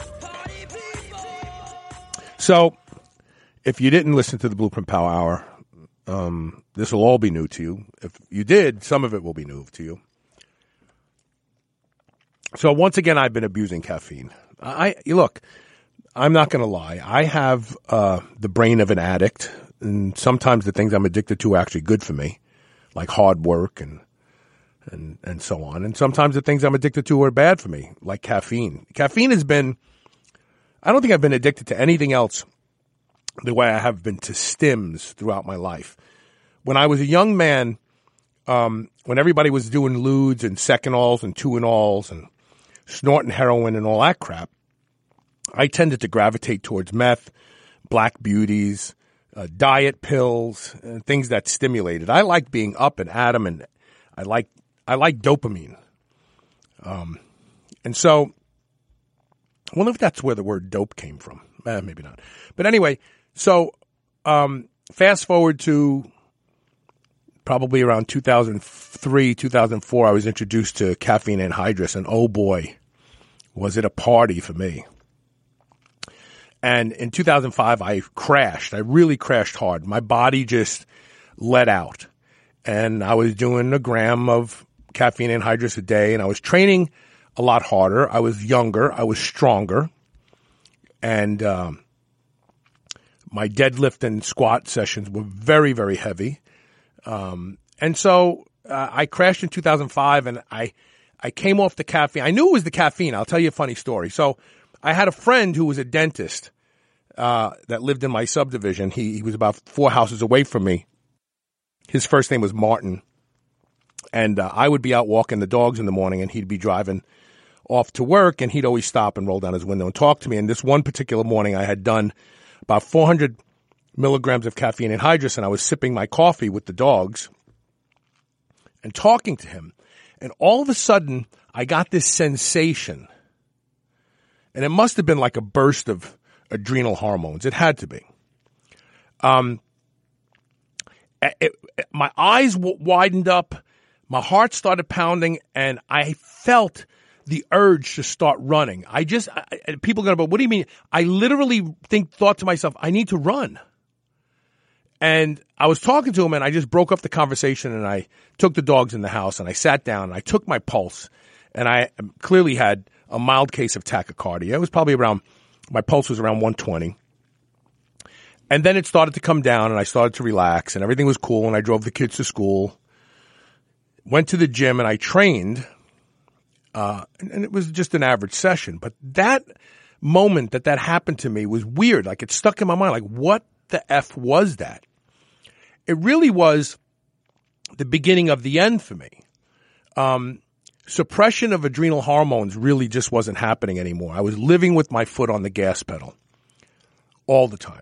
Speaker 2: So, if you didn't listen to the Blueprint Power Hour, um, this will all be new to you. If you did, some of it will be new to you. So, once again, I've been abusing caffeine. I look, I'm not going to lie. I have uh, the brain of an addict, and sometimes the things I'm addicted to are actually good for me, like hard work and and and so on. And sometimes the things I'm addicted to are bad for me, like caffeine. Caffeine has been, I don't think I've been addicted to anything else the way I have been to stims throughout my life. When I was a young man, um, when everybody was doing ludes and second-alls and two-and-alls and snorting heroin and all that crap, I tended to gravitate towards meth, black beauties, uh, diet pills, and things that stimulated. I like being up and at 'em, and I like I like dopamine. Um, and so I wonder if that's where the word dope came from. Eh, maybe not. But anyway, so um, fast forward to probably around two thousand three, two thousand four, I was introduced to caffeine anhydrous, and oh boy, was it a party for me. And in two thousand five, I crashed. I really crashed hard. My body just let out. And I was doing a gram of caffeine anhydrous a day, and I was training a lot harder. I was younger. I was stronger. And um, my deadlift and squat sessions were very, very heavy. Um, and so uh, I crashed in two thousand five, and I I came off the caffeine. I knew it was the caffeine. I'll tell you a funny story. So I had a friend who was a dentist uh, that lived in my subdivision. He, he was about four houses away from me. His first name was Martin. And uh, I would be out walking the dogs in the morning, and he'd be driving off to work, and he'd always stop and roll down his window and talk to me. And this one particular morning, I had done about four hundred milligrams of caffeine anhydrous, and I was sipping my coffee with the dogs and talking to him. And all of a sudden, I got this sensation, and it must have been like a burst of adrenal hormones. It had to be. Um, it, it, my eyes w- widened up, my heart started pounding, and I felt the urge to start running. I just, I, people are going to go, what do you mean? I literally think, thought to myself, I need to run. And I was talking to him, and I just broke up the conversation, and I took the dogs in the house, and I sat down, and I took my pulse, and I clearly had a mild case of tachycardia. It was probably around, my pulse was around one twenty. And then it started to come down, and I started to relax, and everything was cool, and I drove the kids to school, went to the gym, and I trained. Uh, and, and it was just an average session. But that moment that that happened to me was weird. Like, it stuck in my mind. Like, what the F was that? It really was the beginning of the end for me. Um, suppression of adrenal hormones really just wasn't happening anymore. I was living with my foot on the gas pedal all the time.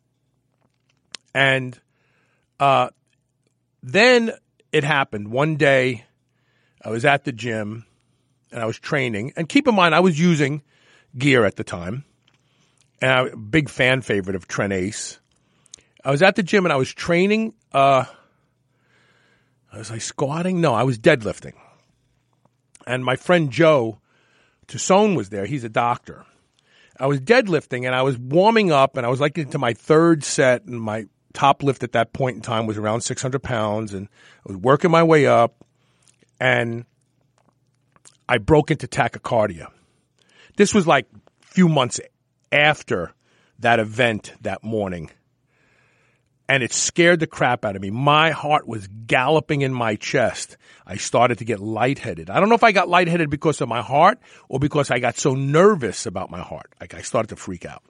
Speaker 2: And uh, then it happened. One day I was at the gym, and I was training. And keep in mind, I was using gear at the time. And I'm a big fan favorite of Tren Ace. I was at the gym, and I was training. Uh, was I squatting? No, I was deadlifting. And my friend Joe Tassone was there. He's a doctor. I was deadlifting, and I was warming up, and I was like into my third set, and my top lift at that point in time was around six hundred pounds, and I was working my way up, and I broke into tachycardia. This was like a few months after that event that morning, and it scared the crap out of me. My heart was galloping in my chest. I started to get lightheaded. I don't know if I got lightheaded because of my heart or because I got so nervous about my heart. Like, I started to freak out.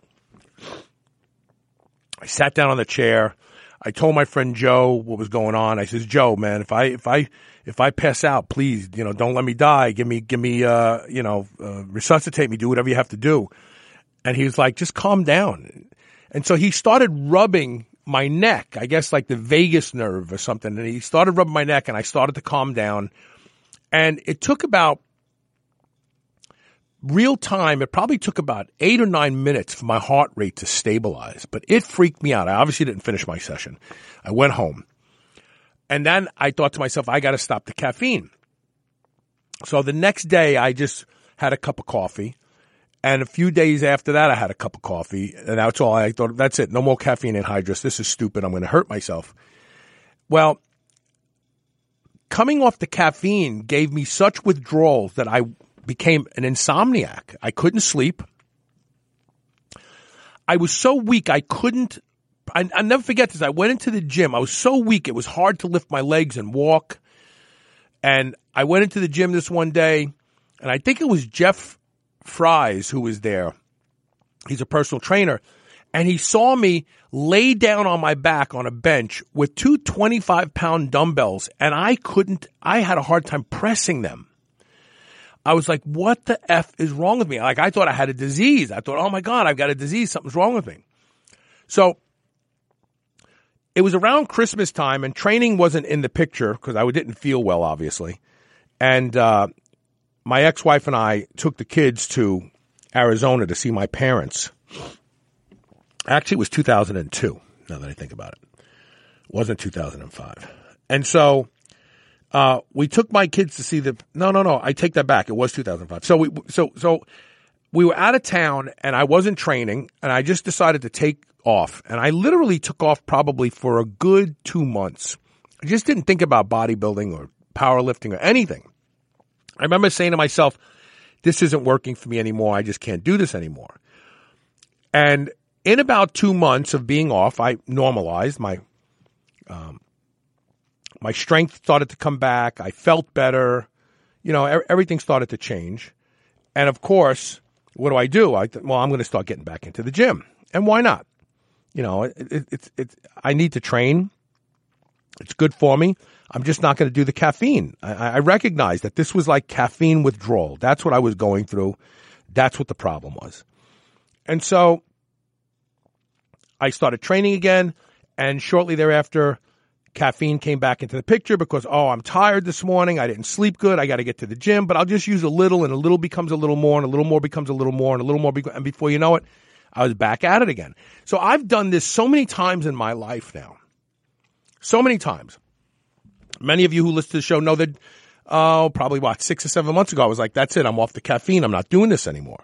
Speaker 2: I sat down on the chair. I told my friend Joe what was going on. I says, Joe, man, if I if I if I pass out, please, you know, don't let me die. Give me give me uh, you know, uh, resuscitate me. Do whatever you have to do. And he was like, just calm down. And so he started rubbing my neck, I guess like the vagus nerve or something. And he started rubbing my neck, and I started to calm down. And it took about real time, it probably took about eight or nine minutes for my heart rate to stabilize, but it freaked me out. I obviously didn't finish my session. I went home, and then I thought to myself, I got to stop the caffeine. So the next day I just had a cup of coffee, and a few days after that I had a cup of coffee, and that's all. I thought, that's it. No more caffeine anhydrous. This is stupid. I'm going to hurt myself. Well, coming off the caffeine gave me such withdrawals that I became an insomniac. I couldn't sleep. I was so weak, I couldn't, I, I'll never forget this. I went into the gym. I was so weak, it was hard to lift my legs and walk. And I went into the gym this one day, and I think it was Jeff Fries who was there. He's a personal trainer. And he saw me lay down on my back on a bench with two twenty-five pound dumbbells, and I couldn't, I had a hard time pressing them. I was like, what the F is wrong with me? Like, I thought I had a disease. I thought, oh my God, I've got a disease. Something's wrong with me. So it was around Christmas time, and training wasn't in the picture because I didn't feel well, obviously. And uh, my ex-wife and I took the kids to Arizona to see my parents. Actually, it was two thousand two, now that I think about it. It wasn't two thousand five. And so uh, we took my kids to see the – no, no, no. I take that back. It was two thousand five. So we so so we were out of town, and I wasn't training, and I just decided to take off. And I literally took off probably for a good two months. I just didn't think about bodybuilding or powerlifting or anything. I remember saying to myself, this isn't working for me anymore. I just can't do this anymore. And in about two months of being off, I normalized. My um, my strength started to come back. I felt better. You know, er- everything started to change. And of course, what do I do? I th- well, I'm going to start getting back into the gym. And why not? You know, it, it, it's it's I need to train. It's good for me. I'm just not going to do the caffeine. I, I recognize that this was like caffeine withdrawal. That's what I was going through. That's what the problem was. And so I started training again, and shortly thereafter, caffeine came back into the picture because, oh, I'm tired this morning. I didn't sleep good. I got to get to the gym, but I'll just use a little, and a little becomes a little more, and a little more becomes a little more, and a little more, be- and before you know it, I was back at it again. So I've done this so many times in my life now. So many times. Many of you who listen to the show know that, oh, probably what, six or seven months ago, I was like, that's it. I'm off the caffeine. I'm not doing this anymore.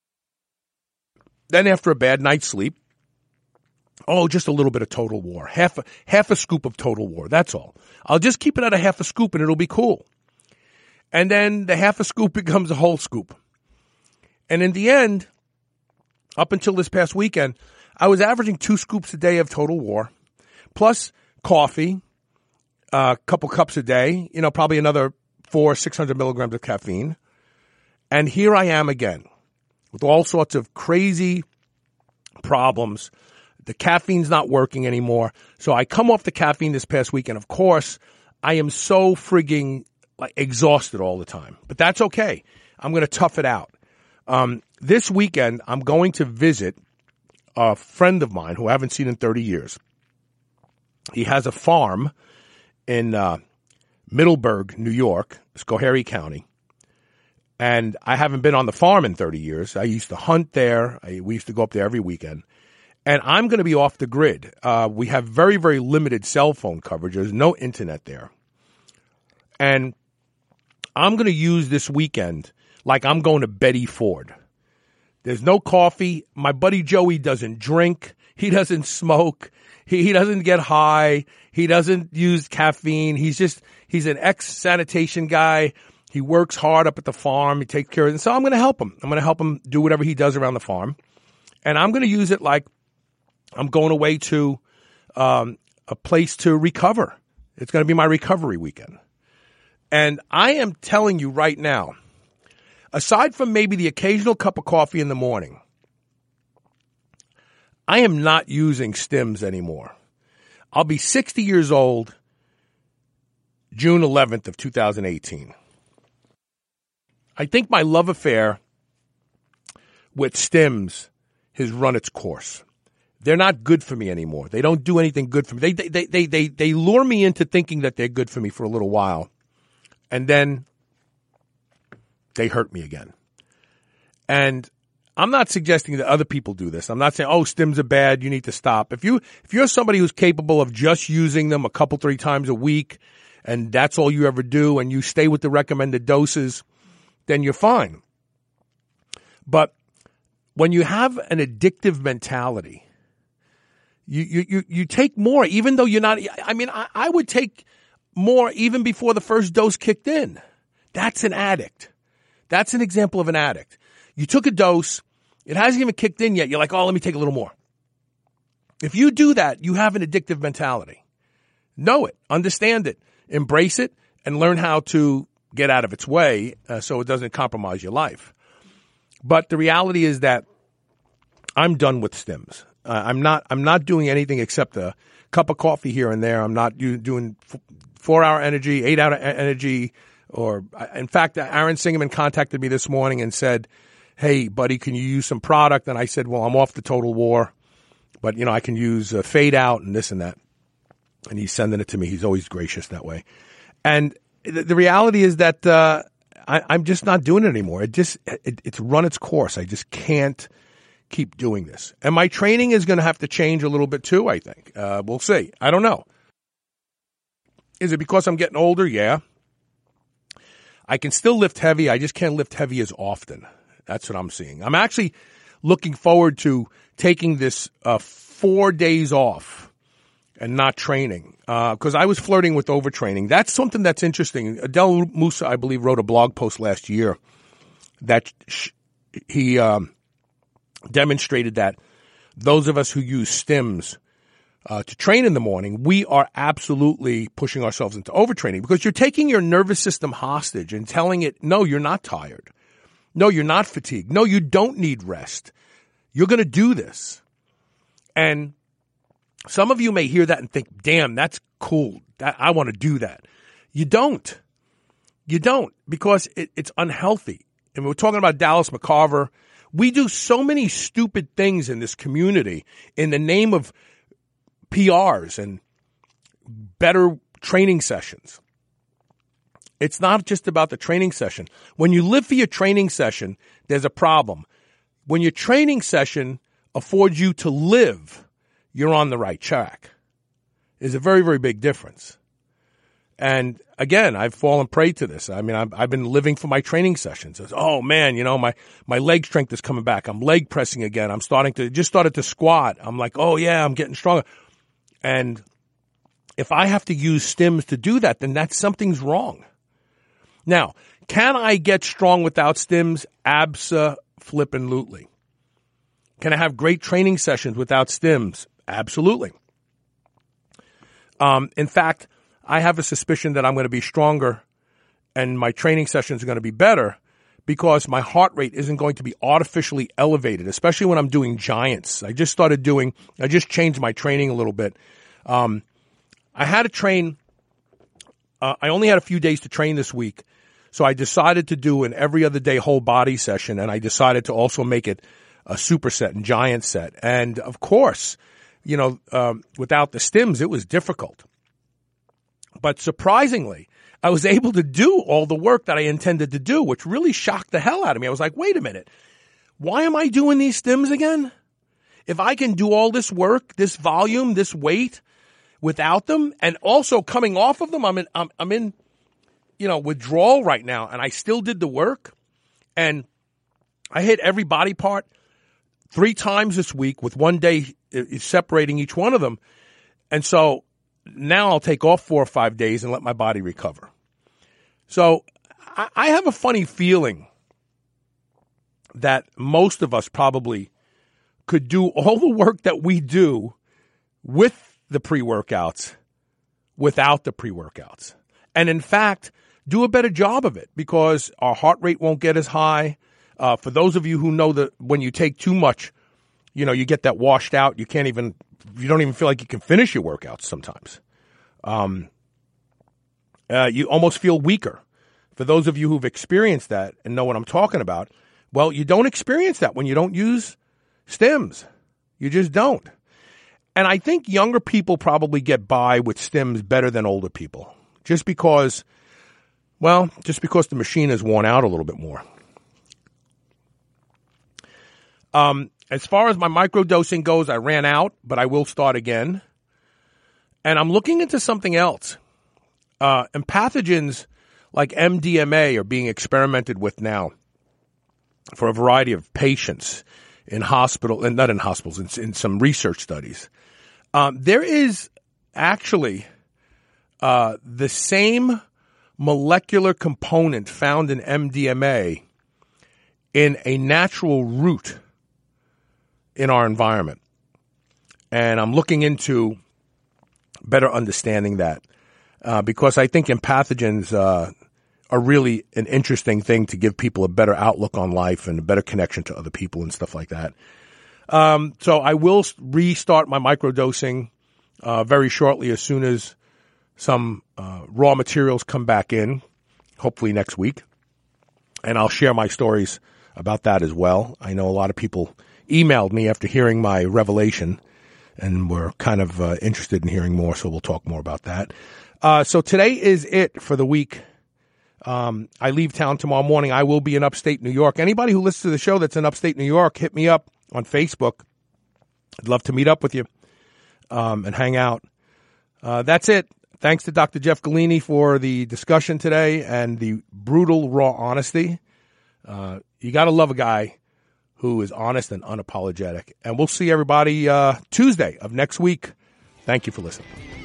Speaker 2: Then after a bad night's sleep, oh, just a little bit of Total War. Half a, half a scoop of Total War. That's all. I'll just keep it at a half a scoop and it'll be cool. And then the half a scoop becomes a whole scoop. And in the end, up until this past weekend, I was averaging two scoops a day of Total War, plus coffee, a uh, couple cups a day, you know, probably another four, six hundred milligrams of caffeine. And here I am again with all sorts of crazy problems. The caffeine's not working anymore. So I come off the caffeine this past week, and of course, I am so frigging like exhausted all the time. But that's okay. I'm going to tough it out. Um, this weekend, I'm going to visit a friend of mine who I haven't seen in thirty years. He has a farm in uh, Middleburg, New York, Schoharie County. And I haven't been on the farm in thirty years. I used to hunt there. I, we used to go up there every weekend. And I'm going to be off the grid. Uh, we have very, very limited cell phone coverage. There's no internet there. And I'm going to use this weekend like I'm going to Betty Ford. There's no coffee. My buddy Joey doesn't drink. He doesn't smoke. He, he doesn't get high. He doesn't use caffeine. He's just, he's an ex-sanitation guy. He works hard up at the farm. He takes care of it. And so I'm going to help him. I'm going to help him do whatever he does around the farm. And I'm going to use it like I'm going away to um, a place to recover. It's going to be my recovery weekend. And I am telling you right now, aside from maybe the occasional cup of coffee in the morning, I am not using Stims anymore. I'll be sixty years old June eleventh of two thousand eighteen. I think my love affair with Stims has run its course. They're not good for me anymore. They don't do anything good for me. They, they, they, they, they lure me into thinking that they're good for me for a little while. And then they hurt me again. And I'm not suggesting that other people do this. I'm not saying, oh, Stims are bad, you need to stop. If you, if you're somebody who's capable of just using them a couple, three times a week, and that's all you ever do, and you stay with the recommended doses, then you're fine. But when you have an addictive mentality, you, you, you, you take more, even though you're not, I mean, I, I would take more even before the first dose kicked in. That's an addict. That's an example of an addict. You took a dose, it hasn't even kicked in yet. You're like, oh, let me take a little more. If you do that, you have an addictive mentality. Know it, understand it, embrace it, and learn how to get out of its way uh, so it doesn't compromise your life. But the reality is that I'm done with Stims. Uh, I'm not. I'm not doing anything except a cup of coffee here and there. I'm not do, doing f- four-hour energy, eight-hour energy, or in fact, Aaron Singerman contacted me this morning and said, "Hey, buddy, can you use some product?" And I said, "Well, I'm off the Total War, but you know, I can use uh, Fade Out and this and that." And he's sending it to me. He's always gracious that way. And the, the reality is that uh, I, I'm just not doing it anymore. It just it, it's run its course. I just can't keep doing this. And my training is going to have to change a little bit too, I think. Uh, we'll see. I don't know. Is it because I'm getting older? Yeah. I can still lift heavy. I just can't lift heavy as often. That's what I'm seeing. I'm actually looking forward to taking this uh, four days off and not training because uh, I was flirting with overtraining. That's something that's interesting. Adel Musa, I believe, wrote a blog post last year that sh- he um, demonstrated that those of us who use stims Uh, to train in the morning, we are absolutely pushing ourselves into overtraining because you're taking your nervous system hostage and telling it, no, you're not tired. No, you're not fatigued. No, you don't need rest. You're going to do this. And some of you may hear that and think, damn, that's cool. That, I want to do that. You don't. You don't because it, it's unhealthy. And we're talking about Dallas McCarver. We do so many stupid things in this community in the name of P Rs and better training sessions. It's not just about the training session. When you live for your training session, there's a problem. When your training session affords you to live, you're on the right track. There's a very, very big difference. And again, I've fallen prey to this. I mean, I've, I've been living for my training sessions. It's, oh man, you know, my, my leg strength is coming back. I'm leg pressing again. I'm starting to, just started to squat. I'm like, oh yeah, I'm getting stronger. And if I have to use stims to do that, then that's something's wrong. Now, can I get strong without stims? Abso-flippin-lutely. Can I have great training sessions without stims? Absolutely. Um, in fact, I have a suspicion that I'm going to be stronger and my training sessions are going to be better because my heart rate isn't going to be artificially elevated, especially when I'm doing giants. I just started doing, I just changed my training a little bit. Um, I had to train, uh, I only had a few days to train this week, so I decided to do an every other day whole body session, and I decided to also make it a superset and giant set. And of course, you know, um, without the stims, it was difficult. But surprisingly, I was able to do all the work that I intended to do, which really shocked the hell out of me. I was like, wait a minute. Why am I doing these stims again? If I can do all this work, this volume, this weight without them, and also coming off of them, I'm in, I'm, I'm in, you know, withdrawal right now, and I still did the work, and I hit every body part three times this week with one day separating each one of them. And so now I'll take off four or five days and let my body recover. So I have a funny feeling that most of us probably could do all the work that we do with the pre-workouts without the pre-workouts. And in fact, do a better job of it because our heart rate won't get as high. Uh, for those of you who know that when you take too much, you know, you get that washed out. You can't even, you don't even feel like you can finish your workouts sometimes. Um, uh, you almost feel weaker. For those of you who've experienced that and know what I'm talking about, well, you don't experience that when you don't use stims. You just don't. And I think younger people probably get by with stims better than older people. Just because, well, just because the machine is worn out a little bit more. Um, as far as my microdosing goes, I ran out, but I will start again. And I'm looking into something else. Uh, and pathogens like M D M A are being experimented with now for a variety of patients in hospital, and not in hospitals, in, in some research studies. Um, there is actually uh, the same molecular component found in M D M A in a natural root in our environment. And I'm looking into better understanding that uh, because I think pathogens uh, are really an interesting thing to give people a better outlook on life and a better connection to other people and stuff like that. Um, so I will restart my microdosing uh, very shortly as soon as some uh, raw materials come back in, hopefully next week. And I'll share my stories about that as well. I know a lot of people emailed me after hearing my revelation and were kind of uh, interested in hearing more, so we'll talk more about that. Uh, so today is it for the week. Um, I leave town tomorrow morning. I will be in upstate New York. Anybody who listens to the show that's in upstate New York, hit me up on Facebook. I'd love to meet up with you um, and hang out. Uh, that's it. Thanks to Doctor Jeff Galini for the discussion today and the brutal, raw honesty. Uh, you got to love a guy who is honest and unapologetic. And we'll see everybody uh, Tuesday of next week. Thank you for listening.